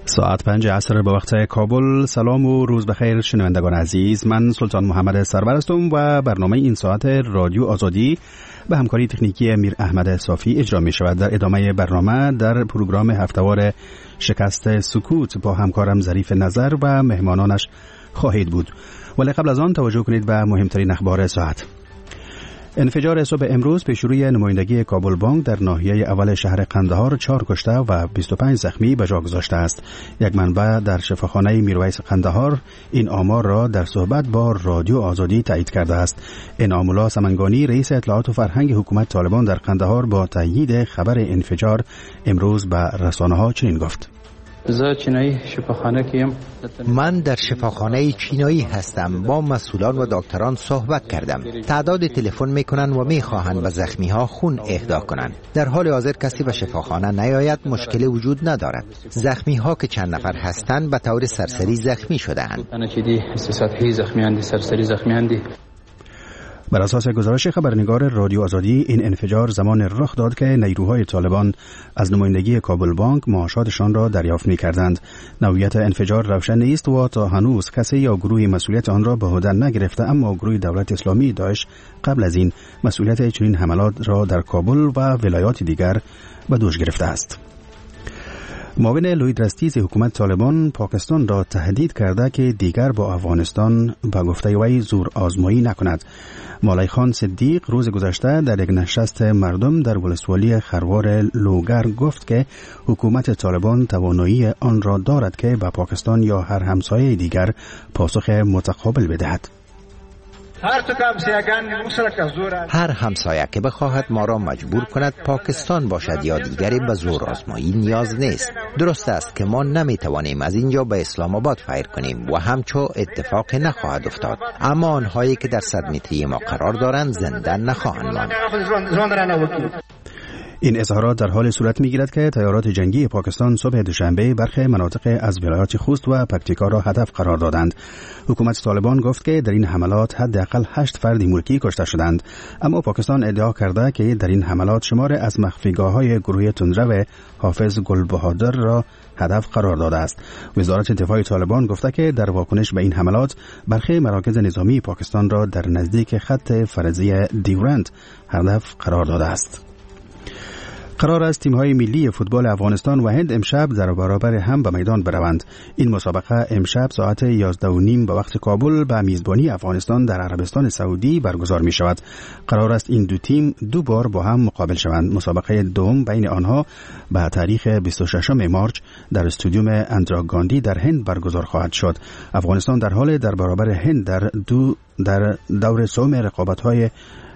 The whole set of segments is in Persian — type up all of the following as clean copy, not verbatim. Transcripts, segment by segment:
ساعت 5 عصر به وقت کابل. سلام و روز بخیر شنوندگان عزیز، من سلطان محمد سرور هستم و برنامه این ساعت رادیو آزادی به همکاری تکنیکی امیر احمد صافی اجرا می شود. در ادامه برنامه در پروگرام هفته‌وار شکست سکوت با همکارم ظریف نظر و مهمانانش خواهید بود. ولی قبل از آن توجه کنید به مهمترین اخبار ساعت. انفجار صبح امروز پیش روی نمایندگی کابل بانک در ناحیه اول شهر قندهار 4 کشته و 25 زخمی به جا گذاشته است. یک منبع در شفاخانه میرویس قندهار این آمار را در صحبت با رادیو آزادی تایید کرده است. انعام الله سمنگانی رئیس اطلاعات و فرهنگ حکومت طالبان در قندهار با تایید خبر انفجار امروز به رسانه‌ها چنین گفت: من در شفاخانه چینایی هستم. با مسئولان و دکتران صحبت کردم. تعداد تلفن میکنن و میخواهند به زخمی ها خون اهدا کنند. در حال حاضر کسی به شفاخانه نیاید مشکلی وجود ندارد. زخمی ها که چند نفر هستند به طور سرسری زخمی شده‌اند. بر اساس گزارش خبرنگار رادیو آزادی این انفجار زمان رخ داد که نیروهای طالبان از نمایندگی کابل بانک معاشاتشان را دریافت می‌کردند. نوعیت انفجار روشن نیست و تا هنوز کسی یا گروهی مسئولیت آن را به عهده نگرفته، اما گروه دولت اسلامی داعش قبل از این مسئولیت چنین حملات را در کابل و ولایات دیگر به دوش گرفته است. معاون لوید رستیز حکومت طالبان پاکستان را تهدید کرده که دیگر با افغانستان به گفته وی زور آزمایی نکند. مولای خان صدیق روز گذشته در یک نشست مردم در ولسوالی خروار لوگر گفت که حکومت طالبان توانایی آن را دارد که به پاکستان یا هر همسایه دیگر پاسخ متقابل بدهد. هر همسایه که بخواهد ما را مجبور کند پاکستان باشد یا دیگری به زور آزمایی نیاز نیست. درست است که ما نمیتوانیم از اینجا به اسلام آباد فیر کنیم و همچو اتفاق نخواهد افتاد، اما آنهایی که در 100 متری ما قرار دارند زنده نخواهند ماند. این اظهارات در حال صورت می‌گیرد که تیارات جنگی پاکستان صبح دوشنبه برخی مناطق از ولایات خوست و پکتیکا را هدف قرار دادند. حکومت طالبان گفت که در این حملات حداقل 8 فرد ملکی کشته شدند، اما پاکستان ادعا کرده که در این حملات شمار از مخفیگاه‌های گروه تندرو حافظ گلبهادر را هدف قرار داده است. وزارت دفاع طالبان گفته که در واکنش به این حملات برخی مراکز نظامی پاکستان را در نزدیک خط فرضی دیورند هدف قرار داده است. قرار است تیم‌های ملی فوتبال افغانستان و هند امشب در برابر هم به میدان بروند. این مسابقه امشب ساعت 11:30 به وقت کابل به میزبانی افغانستان در عربستان سعودی برگزار می شود. قرار است این دو تیم 2 بار با هم مقابل شوند. مسابقه دوم بین آنها به تاریخ 26 مارس در استادیوم اندرا گاندی در هند برگزار خواهد شد. افغانستان در حال در برابر هند در دور سوم رقابت‌های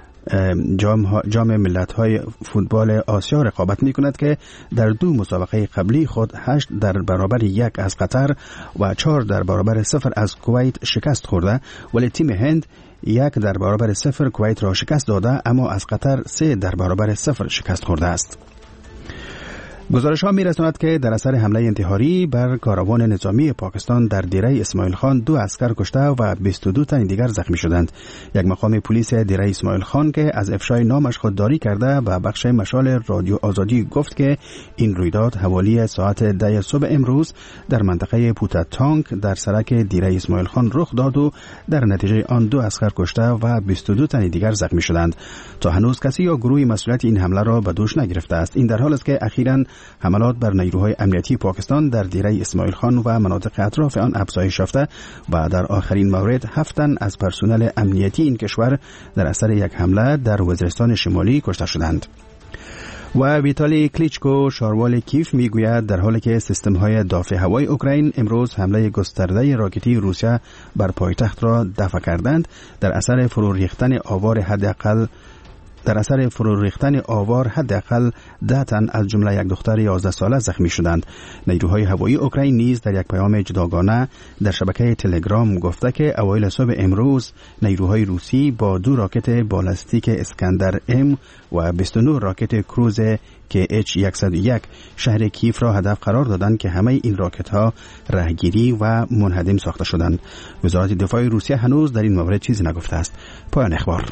جام ملت‌های فوتبال آسیا رقابت می‌کند که در 2 مسابقه قبلی خود 8 در برابر 1 از قطر و 4 در برابر 0 از کویت شکست خورده، ولی تیم هند 1 در برابر 0 کویت را شکست داده، اما از قطر 3 در برابر 0 شکست خورده است. گزارش ها می رساند که در اثر حمله انتحاری بر کاروان نظامی پاکستان در دیره اسماعیل خان 2 عسکر کشته و 22 تن دیگر زخمی شدند. یک مقام پلیس دیره اسماعیل خان که از افشای نامش خودداری کرده به بخش مشال رادیو آزادی گفت که این رویداد حوالی ساعت 10 صبح امروز در منطقه پوتا تانک در سرک دیره اسماعیل خان رخ داد و در نتیجه آن 2 عسکر کشته و 22 تن دیگر زخمی شدند. تا هنوز کسی یا گروهی مسئولیت این حمله را به دوش نگرفته است. این در حالی است که اخیراً حملات بر نیروهای امنیتی پاکستان در دیره اسماعیل خان و مناطق اطراف آن افزایش یافته و در آخرین مورد 7 تن از پرسنل امنیتی این کشور در اثر یک حمله در وزیرستان شمالی کشته شدند. و ویتالی کلیچکو شاروال کیف میگوید در حالی که سیستم‌های دفاع هوایی اوکراین امروز حمله گسترده راکتی روسیه بر پایتخت را دفع کردند، در اثر فرو ریختن آوار حداقل 10 تن از جمله یک دختر 11 ساله زخمی شدند. نیروهای هوایی اوکراین نیز در یک پیام جداگانه در شبکه تلگرام گفته که اوایل صبح امروز نیروهای روسی با 2 راکت بالستیک اسکندر ام و 29 راکت کروز KH-101 شهر کیف را هدف قرار دادند که همه این راکت ها راهگیری و منهدم ساخته شدند. وزارت دفاع روسیه هنوز در این مورد چیزی نگفته است. پایان اخبار.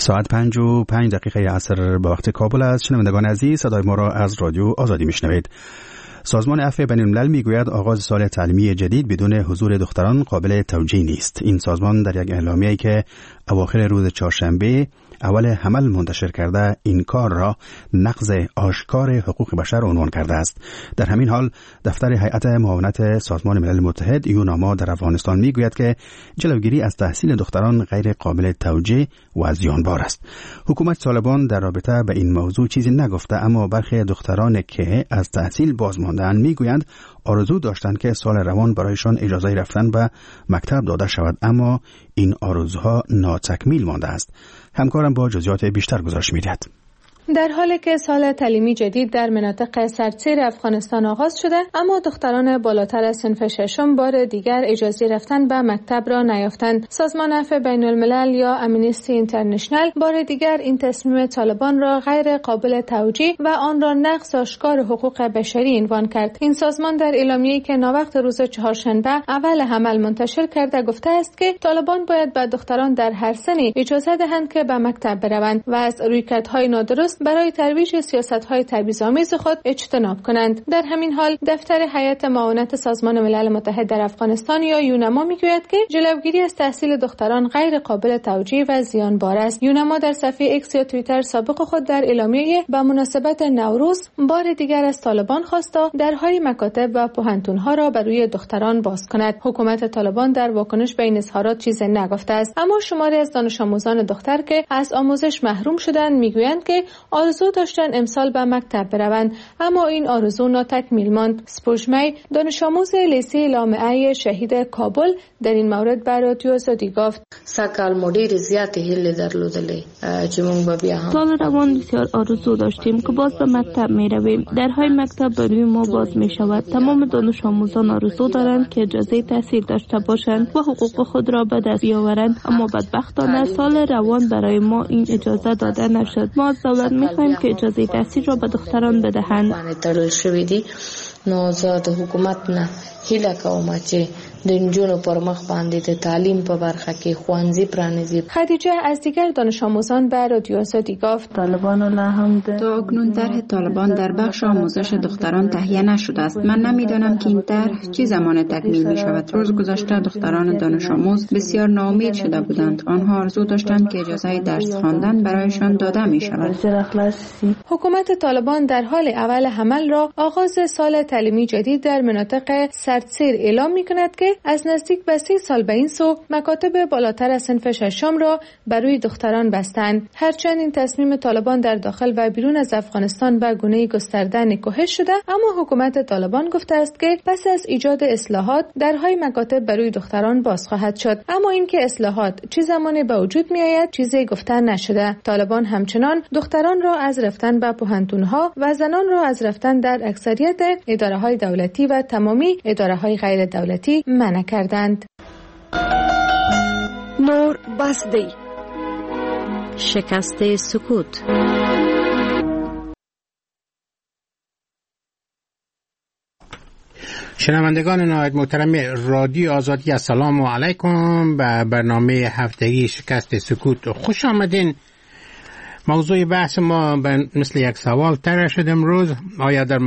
ساعت 5:05 عصر به وقت کابل است. شنوندگان عزیز، صدای ما را از رادیو آزادی میشنوید. سازمان عفو بین الملل میگوید آغاز سال تعلیمی جدید بدون حضور دختران قابل توجیه نیست. این سازمان در یک اعلامیه‌ای که اواخر روز چهارشنبه اول حمل منتشر کرده این کار را نقض آشکار حقوق بشر عنوان کرده است. در همین حال دفتر هیئت معاونت سازمان ملل متحد یوناما در افغانستان میگوید که جلوگیری از تحصیل دختران غیر قابل توجیه و زیانبار است. حکومت طالبان در رابطه به این موضوع چیزی نگفته، اما برخی دختران که از تحصیل باز مانده‌اند میگویند آرزو داشتند که سال روان برایشان اجازه رفتن به مکتب داده شود، اما این آرزوها ناتکمیل مانده است. همکارم با جزئیات بیشتر گزارش می‌دهد. در حالی که سال تعلیمی جدید در مناطق سردسیر افغانستان آغاز شده، اما دختران بالاتر از صنف ششم بار دیگر اجازه رفتن به مکتب را نیافتند. سازمان عفو بین الملل یا امنیستی اینترنشنال بار دیگر این تصمیم طالبان را غیر قابل توجیه و آن را نقض آشکار حقوق بشری عنوان کرد. این سازمان در اعلامیه‌ای که ناوقت روز چهارشنبه اول حمل منتشر کرده گفته است که طالبان باید به دختران در هر سنی اجازه دهند که به مکتب بروند و از رویکردهای نادرست برای ترویج سیاست‌های تبعیض‌آمیز خود اجتناب کنند. در همین حال دفتر هیئت معاونت سازمان ملل متحد در افغانستان یا یوناما میگوید که جلوگیری از تحصیل دختران غیر قابل توجیه و زیانبار است. یوناما در صفحه ایکس یا توییتر سابق خود در اعلامیه به مناسبت نوروز بار دیگر از طالبان خواست تا درهای مکاتب و پوهنتون‌ها را بر روی دختران باز کند. حکومت طالبان در واکنش به این اظهارات چیزی نگفته است، اما شماری از دانش آموزان دختر که از آموزش محروم شدند میگویند که آرزو داشتن امسال به مکتب بروند، اما این آرزو ناتکمیل ماند. سپوژمی دانش آموز لیسه لامعه شهید کابل در این مورد به رادیو آزادی گفت: سکال مدیر زیات هیله درلودلی چې مونږ به بیا هم سال روان بسیار آرزو داشتیم که باز به مکتب می رویم. درهای مکتب برای ما باز می شود. تمام دانش آموزان آرزو دارند که اجازه تحصیل داشته باشند و حقوق خود را به دست بیاورند، اما بدبختانه سال روان برای ما این اجازه داده نشد. ما از دولت می‌خواهیم که اجازه تحصیل را به دختران بدهند. نو زه د حکومت نه هیله کوم چې د نجونو پر مخ باندې د تعلیم په برخه کې ښوونځي پرانیزي. خدیجه از دیگر دانش آموزان به رادیو آزادی گفت: تا اکنون طرح طالبان در بخش آموزش دختران تهیه نشده است. من نمیدانم که این طرح چه زمان تکمیل می شود. روز گذشته دختران دانش آموز بسیار ناامید شده بودند. آنها آرزو داشتند که اجازه درس خواندن برایشان داده می شود. حکومت طالبان در حال اول حمل را آغاز سال تعلیمی جدید در مناطق سردسیر اعلام می کند که از نزدیک به 30 سال به این سو مکاتب بالاتر از صنف ششم را برای دختران بستند. هرچند این تصمیم طالبان در داخل و بیرون از افغانستان به گونه‌ای گسترده نکوهش شده، اما حکومت طالبان گفته است که پس از ایجاد اصلاحات درهای مکاتب برای دختران باز خواهد شد، اما اینکه اصلاحات چه زمانی به وجود می آید چیزی گفته نشده. طالبان همچنان دختران را از رفتن به پوهنتون‌ها و زنان را از رفتن در اکثریت اداره‌های دولتی و تمامی اداره‌های غیر دولتی منع کردند. نور بس دی. شکست سکوت. شنوندگان نهایت محترم رادیو آزادی، السلام علیکم. به برنامه هفتگی شکست سکوت خوش آمدین. موضوع بحث ما مثل یک سوال طرح شد امروز: آیا در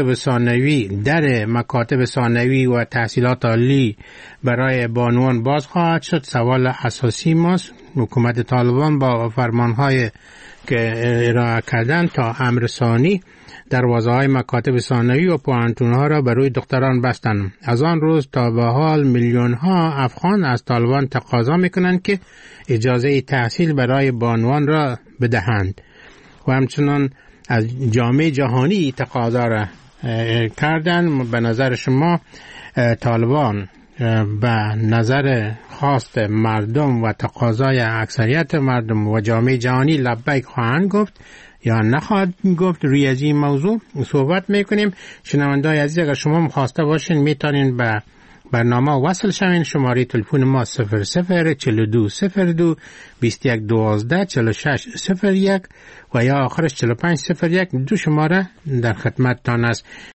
مکاتب ثانوی و تحصیلات عالی برای بانوان باز خواهد شد؟ سوال اساسی ماست. حکومت طالبان با فرمانهای که ارائه کردن تا امر ثانی دروازه‌های مکاتب ثانوی و پوهنتون‌ها را برای دختران بستند. از آن روز تا به حال میلیون‌ها افغان از طالبان تقاضا می‌کنند که اجازه تحصیل برای بانوان را بدهند و همچنان از جامعه جهانی تقاضا را کردند. به نظر شما طالبان به نظر خواست مردم و تقاضای اکثریت مردم و جامعه جهانی لبیک خواهند گفت یا نخواهد گفت؟ روی از این موضوع صحبت میکنیم. شنونده‌های عزیز، اگر شما مخواسته باشین میتونین به برنامه وصل شوین. شماره تلفن ما 004202 2112 4601 و یا آخرش 4501. دو شماره در خدمتتان است.